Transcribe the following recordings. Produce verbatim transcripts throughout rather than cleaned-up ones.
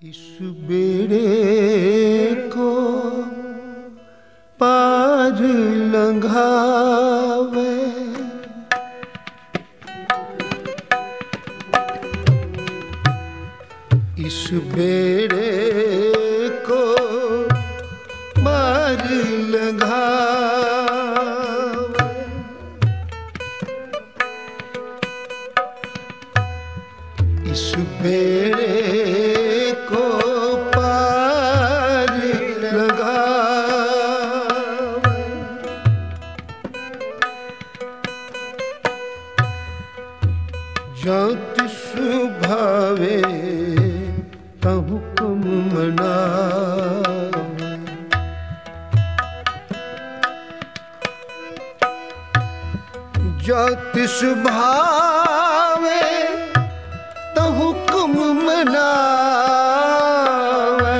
इस बेड़े को पार लंघावे, इस बेड़े को पार लंघावे, इस बेड़े को पार लगावे, जहाँ तिस भावे तहु हुक्म मनावे, जहाँ तिस भावे तहु हुक्म मनावे,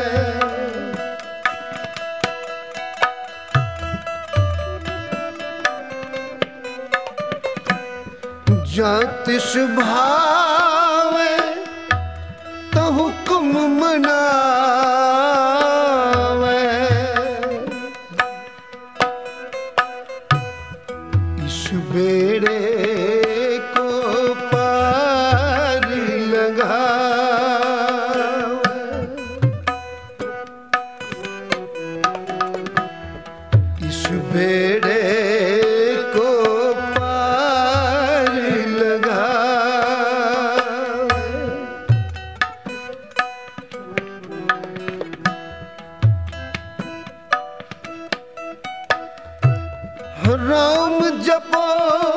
जहाँ तिस भावे तहु हुक्म मनावे, इस बेड़े को पार लगावे, इस बेड़े को पार लगावे, राम जपो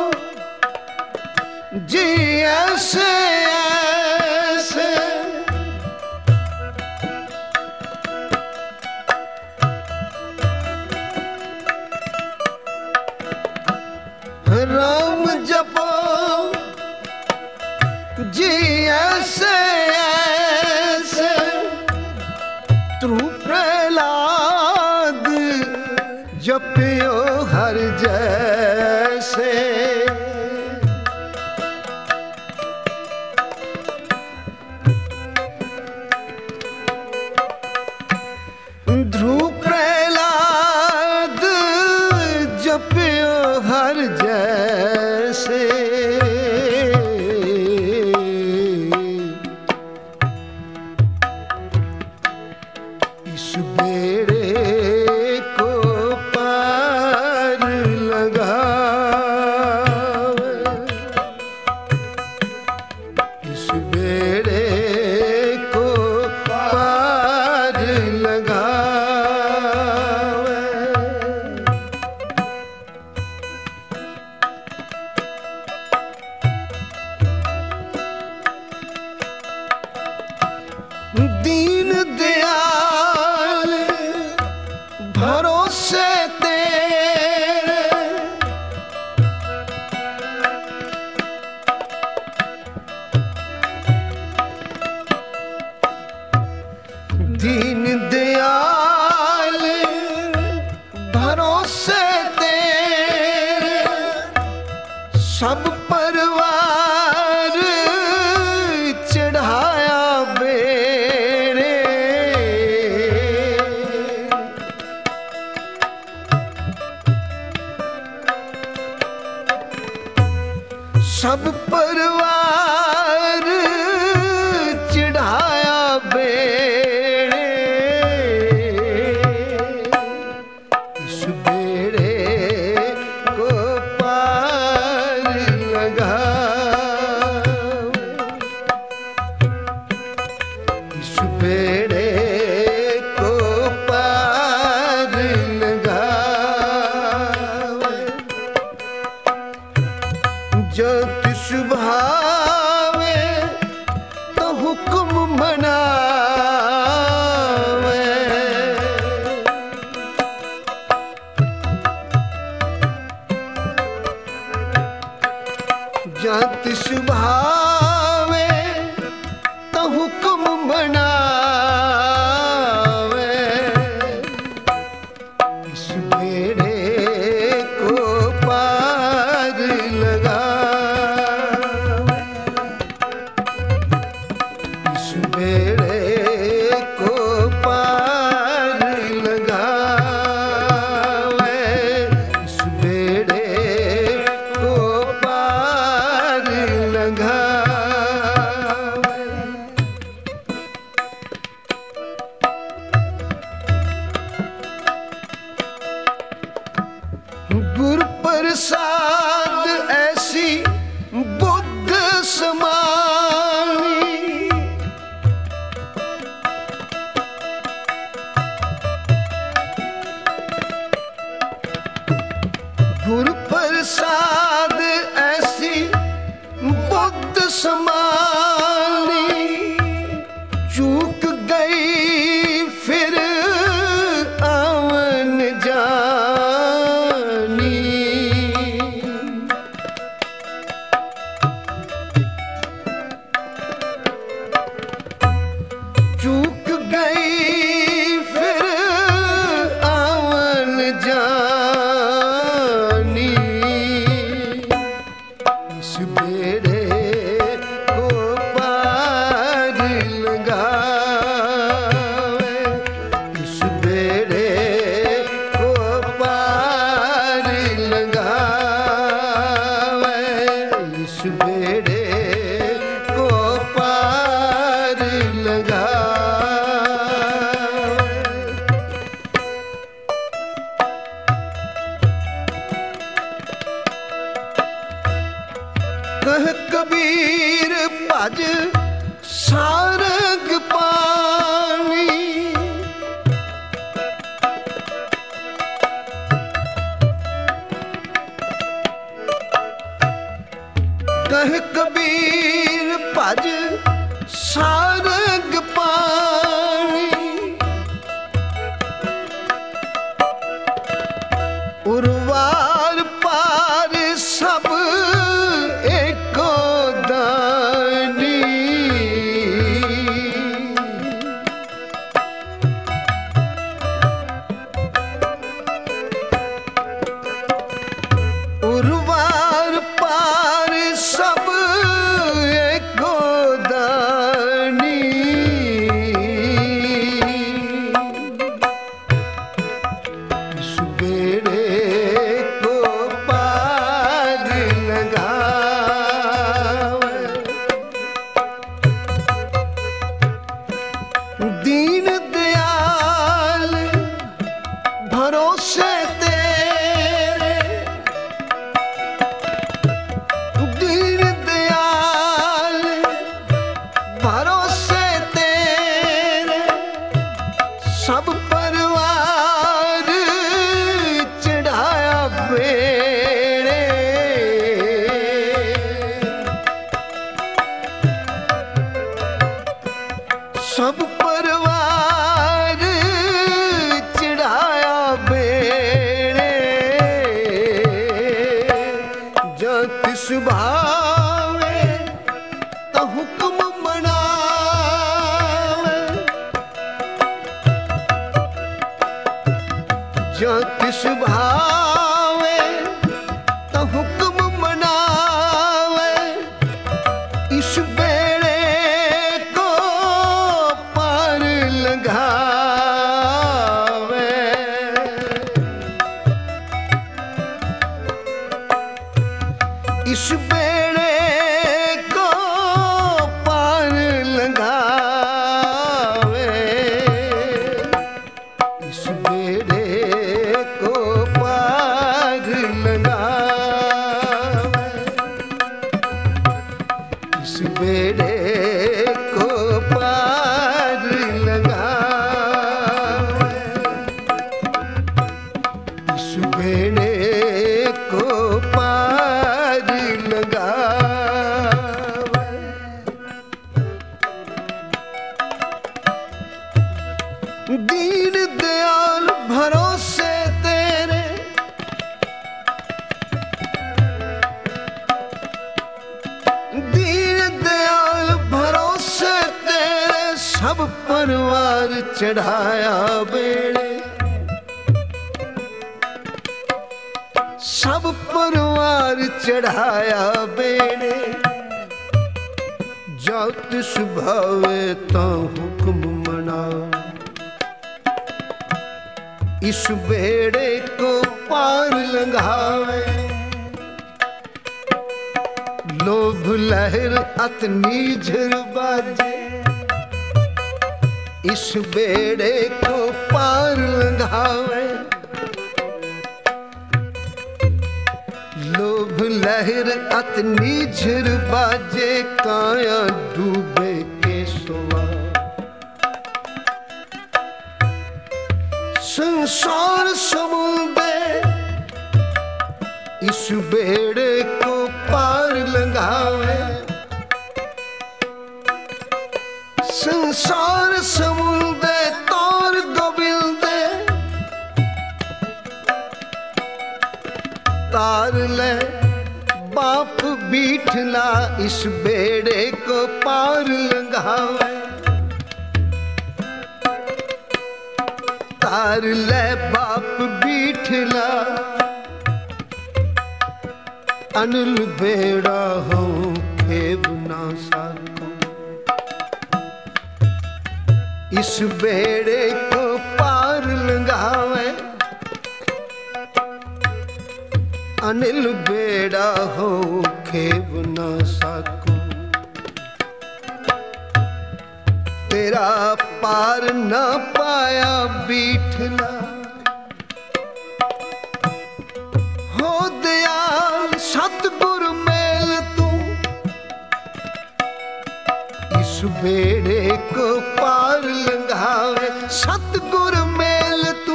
जी ऐसे ऐसे, राम जपो जी ऐसे ऐसे, त्रु प्रहलाद जपियो हर जैसे, ध्रुव प्रहलाद जपियो हर जैसे, इस बेड़े को पार लगावे, इस बेड़े को पार लगावे, दीन दयाल भरोसे तेरे, दीन दयाल भरोसे तेरे, सब परिवार चढ़ाया बेड़े, सब परिवार चढ़ाया बेड़े, इस बेड़े को पार लगावे, इस बेड़े को पार लगावे, जो तिस भावे तो हुक्म मनावे, जो तिस भावे तो हुक्म मनावे, इस बेड़े को पार लगावे, इस बेड़े सब परवार चढ़ाया बेड़े जो तिस भावे तो हुक्म मनावे जो तिस भावे तो हुक्म मनावे इस बेड़े को पार लगावे इस बेड़े को पार लगावे इस बेड़े को पार लगावे इस बेड़े को पार लगावे इस बेड़े को पार लगावे दीन दयाल भरोसे तेरे दीन दयाल भरोसे तेरे सब परिवार चढ़ाया बेड़े सब परिवार चढ़ाया बेड़े जो तिस भावे तो हुक्म मना इस बेड़े को पार लगावे लोभ लहर अतनी झर बाजे इस बेड़े को पार लगावे लोभ लहर अतनी झर बाजे काया डूबे के सोवा संसार समुंदर इस बेड़े को पार लगावे संसार समुंदर तौर गोविंदे तार ले बाप बीठला इस बेड़े को पार लगावे तार ले बाप बीठला अनिल बेड़ा हो खेव ना साको इस बेड़े को पार लगावे अनिल बेड़ा हो खेव ना साको तेरा पार ना पाया बीठला हो दयाल सतगुर मेल तू इस बेड़े को पार लगावे सतगुर मेल तू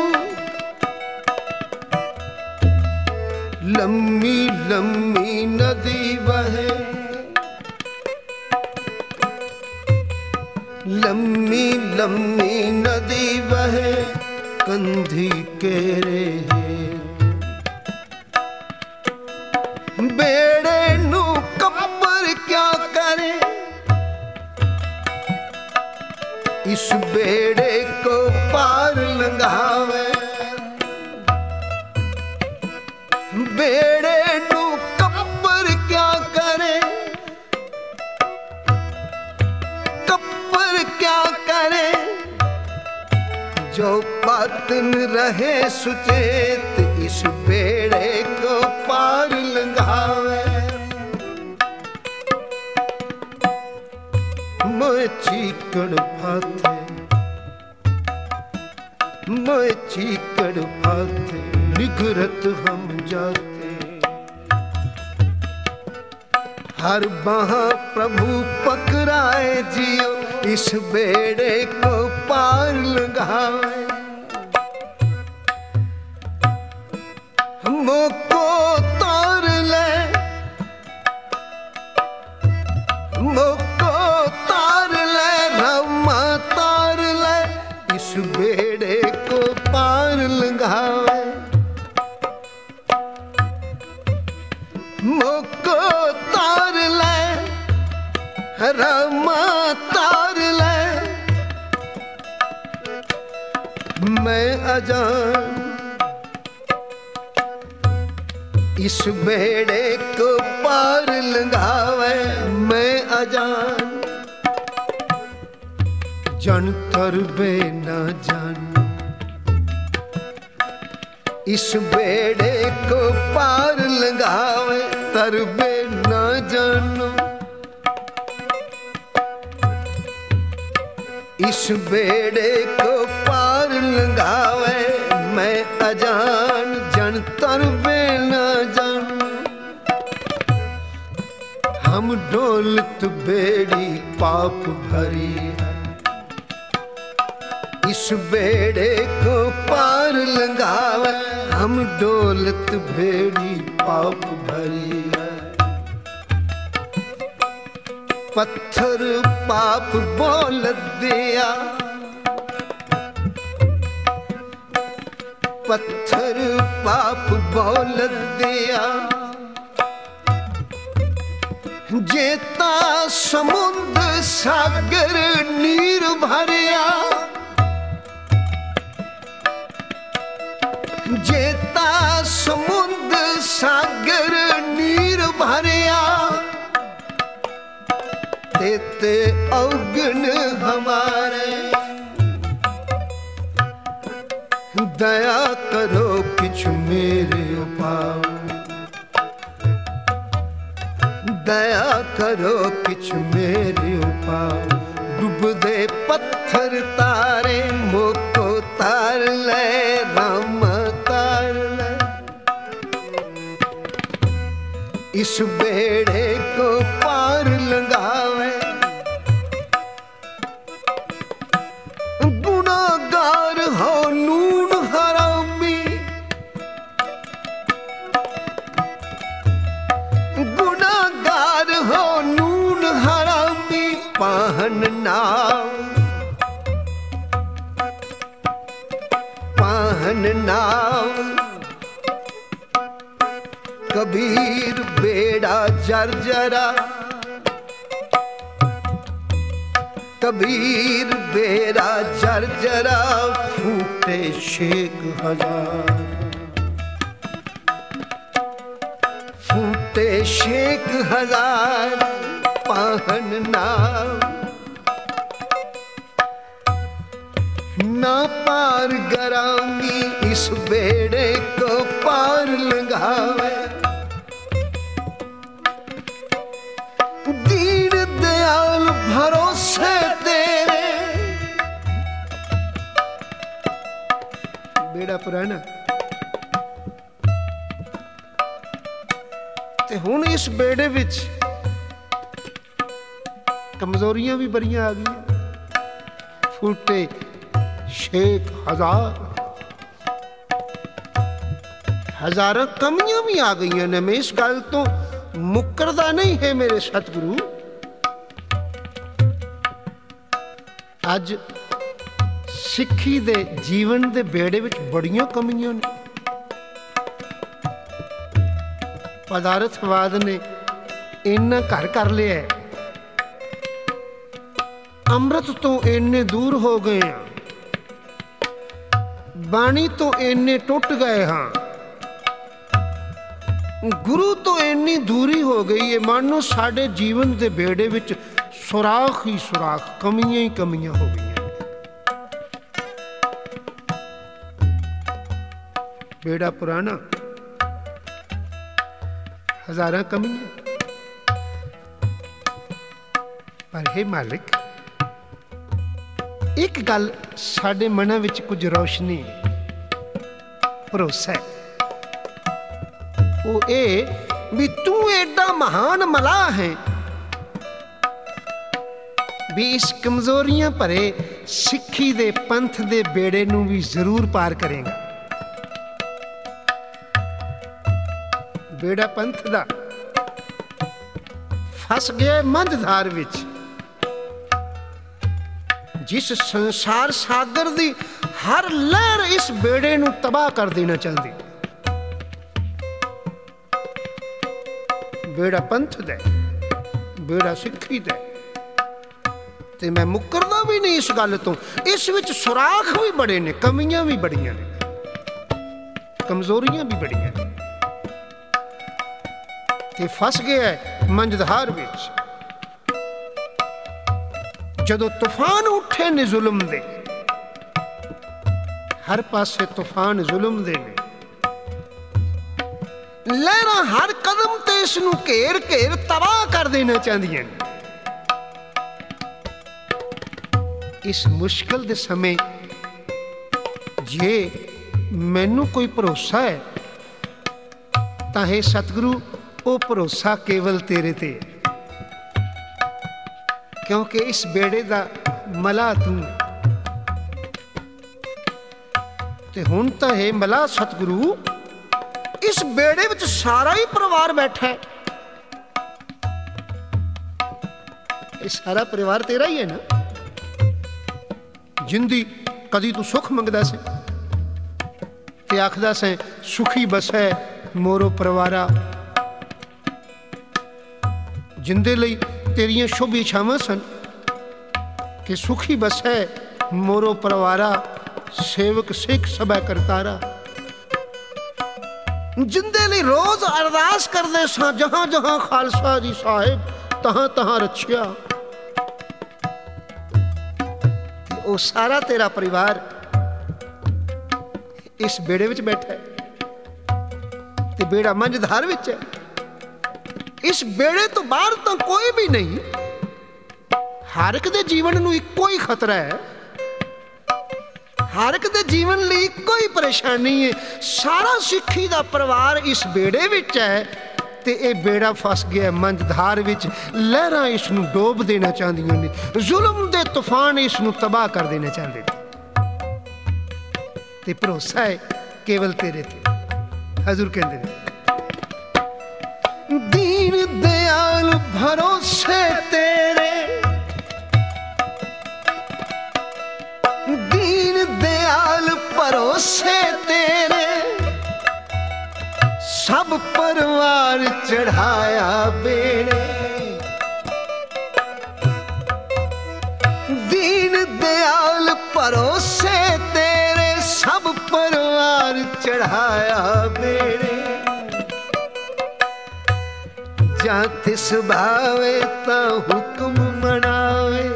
लम्मी लम्मी नदी बहे लम्मी लम्मी नदी बहे कंधी केरे बेड़े नू कब्बर क्या करे इस बेड़े को पार लगावे बेड़े नू कब्बर क्या करे कब्बर क्या करे जो बातन रहे सुचेत इस बेड़े को पार लगावे मैं चीकड़ फाथे मैं चीकड़ फाथे निगरत हम जाते हर बाहा प्रभु पकड़ाए जियो इस बेड़े को पार लगावे मोको तार ले मोको तार ले रमा मैं अजान, इस बेड़े को पार लंघावे मैं अजान। जन तरबे न जान, इस बेड़े को पार लंघावे तरबे न जानो। इस बेड़े को पार लंघावे मैं अजान, जन तरबे न जानो। हम डोलत बेड़ी पाप भरी है, इस बेड़े को पार लंघावे हम डोलत बेड़ी पाप भरी है। पत्थर पाप बोल दिया, पत्थर पाप बोल दिया। जेता समुद्र सागर नीर भरिया, जेता समुद्र सागर नीर भरिया। तेते अवगुण हमारे, दया करो किछ मेरे पाओ, दया करो किछ मेरे पाओ। डूबदे पत्थर तारे मोको तार ले राम तार ले। इस बेड़े को पार लंघावे गुनाहगार हो नून हरामी, गुनाहगार हो नून हरामी। पाहन नाव, पाहन नाव। कबीर बेड़ा जर्जरा, कबीर बेड़ा जर्जरा। फूटे शेख हजार, फूटे शेख हजार। पाहन नाव ना पार गरामी, इस बेड़े को पार लंघावे। दीन दयाल भरोसे तेरे, बेड़ा पुराना ते हुण इस बेड़े विच कमजोरियां भी बड़ियां आ गई। फूटे शेख हजार, हजारों कमियां भी आ गई ने। मैं इस गल तो मुकरदा नहीं है मेरे सतगुरु। अज सिक्खी दे जीवन दे बेड़े विच बड़ियां कमियां ने। पदार्थवाद ने इन्ना घर कर लिया है, अमृत तो इन्ने दूर हो गए हैं, बाणी तो इन्ने टुट गए हाँ, गुरु तो इन्नी दूरी हो गई है। मानो साडे जीवन के बेड़े विच सुराख ही सुराख, कमियां ही कमियां हो गई। बेड़ा पुराना, हजारां कमियां। पर हे मालिक, एक गल साडे मनां विच कुछ रोशनी भरोसा है, वो ए भी तू एडा महान मलाह है भी इस कमजोरियां भरे सिक्खी दे पंथ दे बेड़े नूं भी जरूर पार करेगा। बेड़ा पंथ दा फस गया मंझधार विच, जिस संसार सागर दी हर लहर इस बेड़े नूं तबाह कर देना चाहती। बेड़ा पंथ दे, बेड़ा सिक्खी दे, ते मैं मुकरदा भी नहीं इस गल तो। इस विच सुराख भी बड़े ने, कमियां भी बड़ियां ने, कमजोरियां भी बड़ियां ने। ते फस गया है मंझधार विच। जदों तूफान उठे ने जुल्म दे, हर पासे तूफान जुल्म दे ने, लहरां हर कदम ते इसनूं घेर घेर तबाह कर देना चाहदियां ने। इस मुश्किल दे समय जे मैनू कोई भरोसा है तां हे सतगुरु, वो भरोसा केवल तेरे ते, क्योंकि इस बेड़े दा मला तू। ते हुण तां हे मला सतगुरु, इस बेड़े विच सारा ही परिवार बैठा है। ये सारा परिवार तेरा ही है ना, जिंदी कदी तू सुख मंगदा से ते आखदा से सुखी बसै मोरो परिवारा। जिंदे लई तेरियां शुभ इच्छावां सन कि सुखी बसै मोरो परिवारा, सेवक सिख सबै करतारा। जिंदे लई रोज अरदास करदे सां, जहां जहां खालसा जी साहिब तहां तहां रछिया। वो सारा तेरा परिवार इस बेड़े विच बैठा है, ते बेड़ा मंझधार विच है। इस बेड़े तो बाहर तो कोई भी नहीं। हर एक दे जीवन नूं इक्को ही खतरा है, हर एक दे जीवन लई इक्को ही परेशानी है। सारा सिक्खी दा परिवार इस बेड़े विच है, ते ये बेड़ा फस गया मंझधार विच। लहरां इसनूं डोब देना चाहदियां ने, जुल्म दे तूफान इसनूं तबाह कर देना चाहते ने। ते भरोसा है केवल तेरे ते। हजूर कहते हैं, दीन दयाल भरोसे तेरे, दीन दयाल भरोसे तेरे, सब परिवार चढ़ाया बेड़े। दीन दयाल भरोसे तेरे, सब परिवार चढ़ाया बेड़े। जा तिस भावे ता हुक्म मनावे,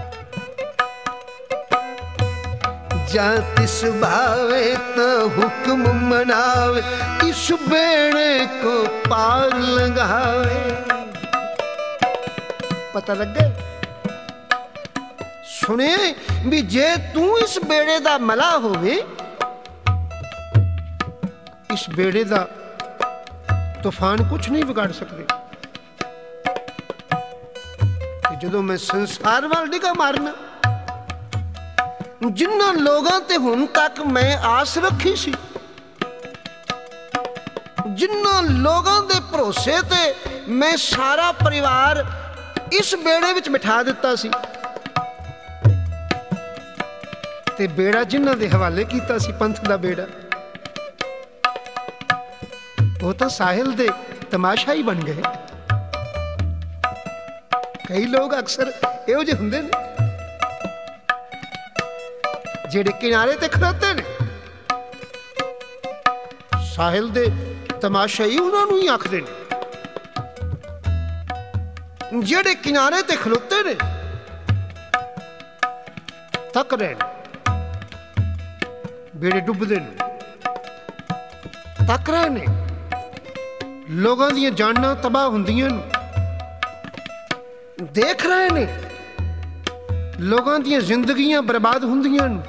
जा तिस भावे ता हुक्म मनावे, इस बेड़े को पार लगावे। पता लग गया? सुने भी जे तू इस बेड़े दा मला होवे, इस बेड़े दा तूफान कुछ नहीं बिगाड़ सकते। जदों मैं संसार वाल निगाह मारना, जिन्हां लोगां ते हुण तक मैं आस रखी सी, जिन्हां लोगां दे भरोसे ते मैं सारा परिवार इस बेड़े विच बिठा दिता सी, ते बेड़ा जिन्हां दे हवाले कीता सी, पंथ दा बेड़ा, वो तो साहिल दे तमाशा ही बन गए। कई लोग अक्सर इहो जिहे हुंदे ने जेड़े किनारे ते खड़ोते ने, साहिल दे तमाशा ही उन्हां नूं ही आखदे ने। जेड़े किनारे ते खड़ोते ने तक रहे ने, बेड़े डुबदे ने, तक रहे ने, लोगों दीयां जानां तबाह हुंदियां ने, देख रहे ने लोगों दीयां जिंदगियां बर्बाद हुंदियां ने,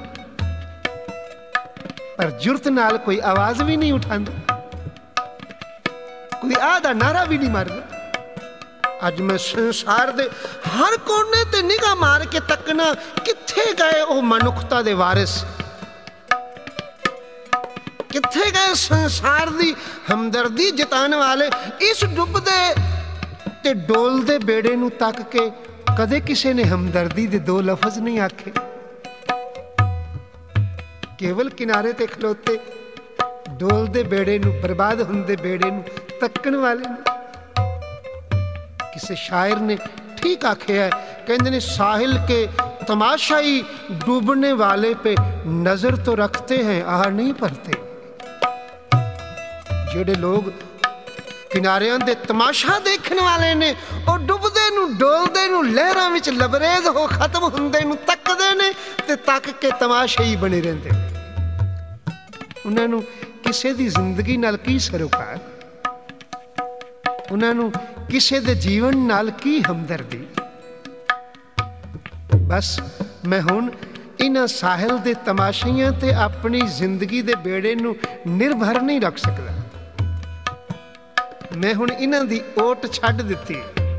पर जुरत नाल कोई आवाज भी नहीं उठांदा, कोई आदा नारा भी नहीं मारदा। अज मैं संसार दे हर कोने ते निगाह मार के तकना, कित्थे गए वो मनुखता दे वारिस, कित्थे गए संसार दी हमदर्दी जताने वाले। इस डुबदे ते डोलदे बेड़े नूं तक के कदे किसी ने हमदर्दी दे दो लफज नहीं आखे। केवल किनारे ते खलोते डोलदे बेड़े नूं, बर्बाद हुंदे बेड़े नूं तकण वाले ने। किसी शायर ने ठीक आखे है, कहते ने साहिल के तमाशाई डूबने वाले पे नजर तो रखते हैं आह नहीं भरते। जेड़े लोग किनारियां दे तमाशा देखने वाले ने और डुबदे नू डोलदे नू लहरां विच लबरेज हो खत्म हुंदे नू तकदे ने ते तक के तमाशे ही बने रहंदे। उन्हां नू किसे दी जिंदगी नाल की सरोकार, उन्हां नू किसे दे जीवन नाल की हमदर्दी। बस मैं हुण इन्हां साहिल दे तमाशियां ते अपनी जिंदगी दे बेड़े नू निर्भर नहीं रख सकदा। मैं हुण इन्हां दी ओट छड्ड दित्ती,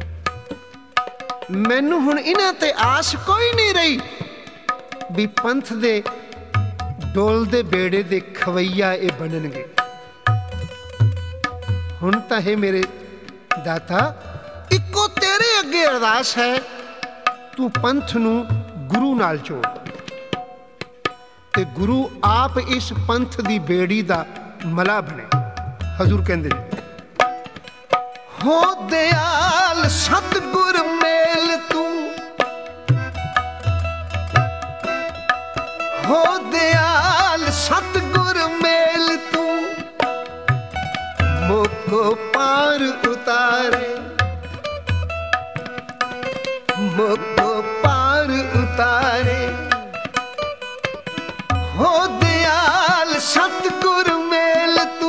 मैनू हुण इन्हां ते आस कोई नहीं रही भी पंथ दे डोलदे बेड़े दे खवैया ये बनणगे। हुण तां हे मेरे दाता इक्को तेरे अगे अरदास है, तू पंथ नू गुरु नाल जोड़ ते गुरु आप इस पंथ दी बेड़ी दा मला बने। हजूर कहंदे ने हो दयाल सतगुर मेल तू, हो दयाल सतगुर मेल तू, मोको पार उतारे, मोको पार उतारे। हो दयाल सतगुर मेल तू,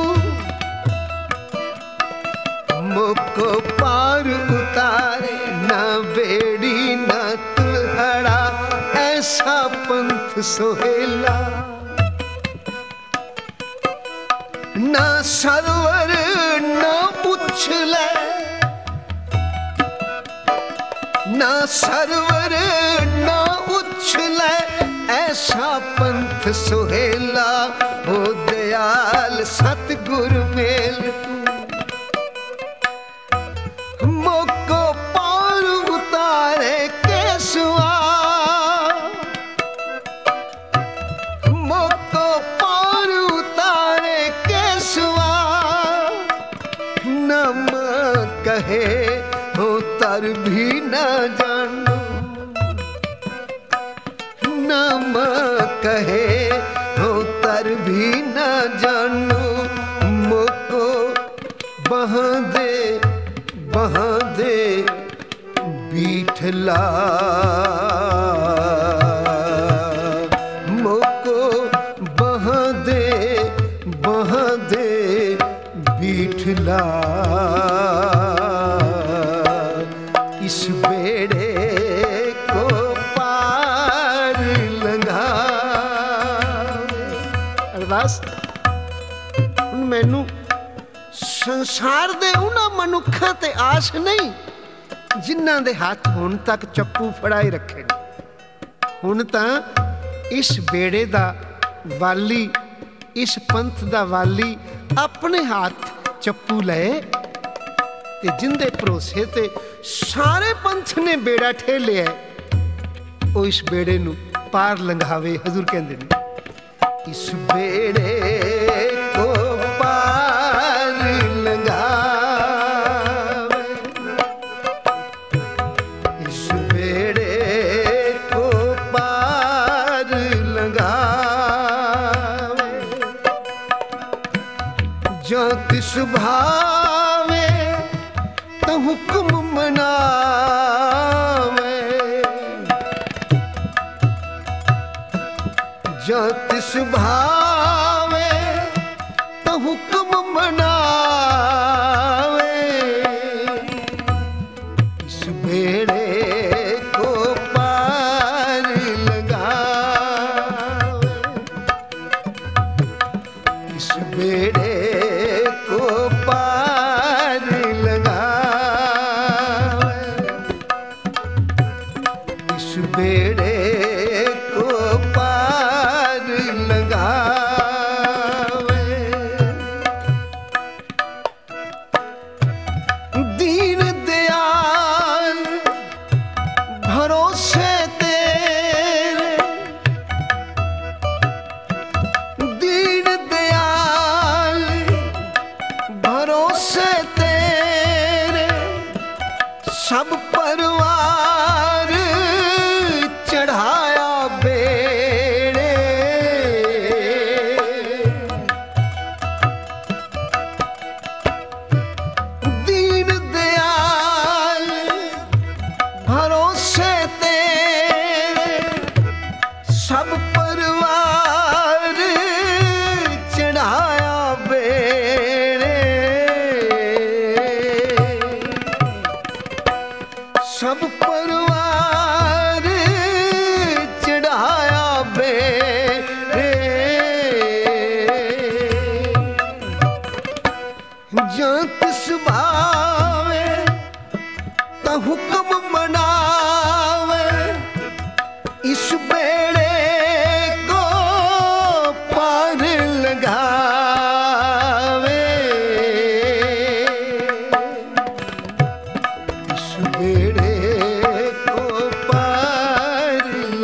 मोको पार उतारे। ना बेड़ी ना तुलहड़ा ऐसा पंथ सोहेला, ना सरवर ना उछले, ना सरवर ना उछले ऐसा पंथ सोहेला। हो दयाल सतगुर मेल तू, मोको पार उतारे केसुआ, मोको पार उतारे केसुआ। नम कहे हो तर भी न जानो, नम कहे हो तर भी न जानो। मोको बहा दे बहा दे बीठला, मोको बहा दे बहा दे बीठला। इस बेड़े को पार लंघा। अरदास हुण मैनू संसार दे उन्हां मनुखां ते आस नहीं जिन्हां दे हाथ हुण तक चप्पू फड़ाई रखे ने। हुण तां इस बेड़े दा वाली, इस पंथ दा वाली अपने हाथ चप्पू लए ते जिंदे भरोसे ते सारे पंथ ने बेड़ा ठेलिया वो इस बेड़े नू पार लंघावे। हजूर कहंदे ने इस बेड़े को पार लंघावे, इस बेड़े को पार लंघावे। जो तिस भावे तो हुक्म मनावे, जो तिस भावे तो हुक्म मनावे। इस बेड़े को पार लगावे, इस बेड़े को पार लगावे, इस बेड़े को पार लगा। सब परवार चढ़ाया बेड़े, सब परवार चढ़ाया बेड़े, जंत सुभावे ता हुक्म मनावे, इस बेड़े को पार लगावे, इस बेड़े को पार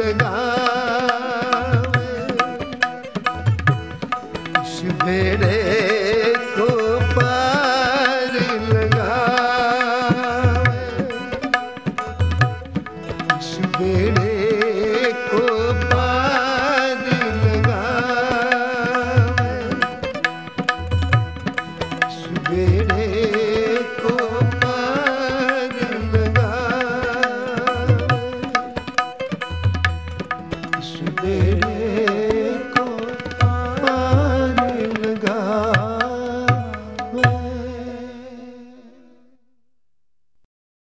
लगावे, इस बेड़े को पार लगावे, इस बेड़े को पार लगावे, इस बेड़े को पार लगावे, इस बेड़े